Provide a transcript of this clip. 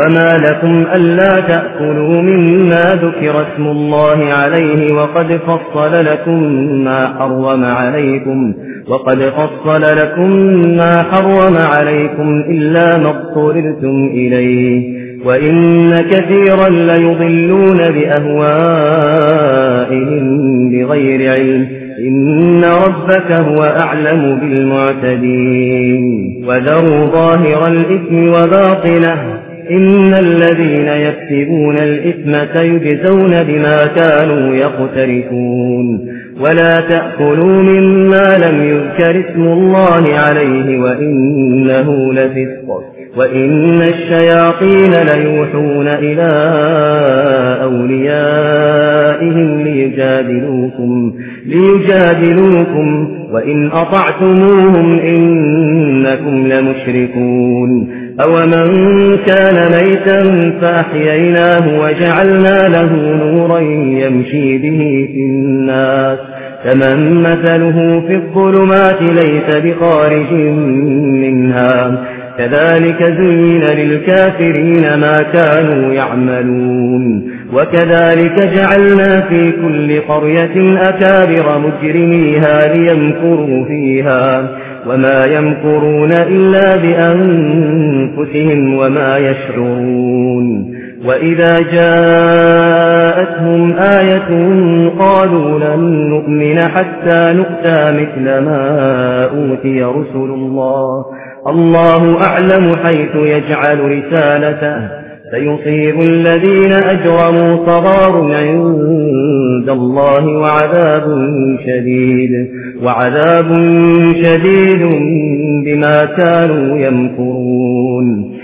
وما لكم ألا تأكلوا مما ذكر اسم الله عليه وقد فصل لكم ما حرم عليكم إلا ما اضطررتم إليه وإن كثيرا ليضلون بأهوائهم بغير علم إن ربك هو أعلم بالمعتدين وذروا ظاهر الإثم وباطنه إن الذين يكسبون الإثم سيجزون بما كانوا يقترفون ولا تأكلوا مما لم يذكر اسم الله عليه وإنه لفسق وإن الشياطين ليوحون إلى أوليائهم ليجادلوكم وإن أطعتموهم إنكم لمشركون أومن كان ميتا فأحييناه وجعلنا له نورا يمشي به في الناس كمن مثله في الظلمات ليس بخارج منها كذلك زين للكافرين ما كانوا يعملون وكذلك جعلنا في كل قرية أكابر مجرميها ليمكروا فيها وما يمكرون إلا بأنفسهم وما يشعرون وإذا جاءتهم آية قالوا لن نؤمن حتى نؤتى مثل ما أوتي رسل الله أعلم حيث يجعل رسالته سيصيب الذين أجرموا صغار عند الله وعذاب شديد بما كانوا يمكرون